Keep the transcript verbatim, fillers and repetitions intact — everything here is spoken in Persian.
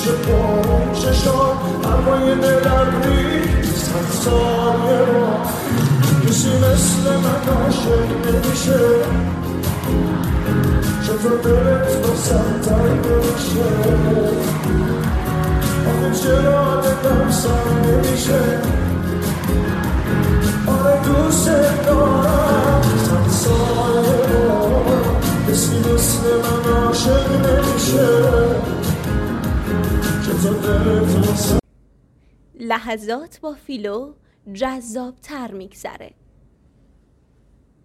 همیشه پرون چشان هوای دلگری صد سال یه بار کسی مثل من عاشق نمیشه چطور دلت با سرتر نمیشه آخه چرا دلم سر نمیشه آره دوست دارم صد سال یه بار کسی مثل من عاشق نمیشه چطور دلت با سرتر لحظات با فیلو جذاب‌تر میگذره.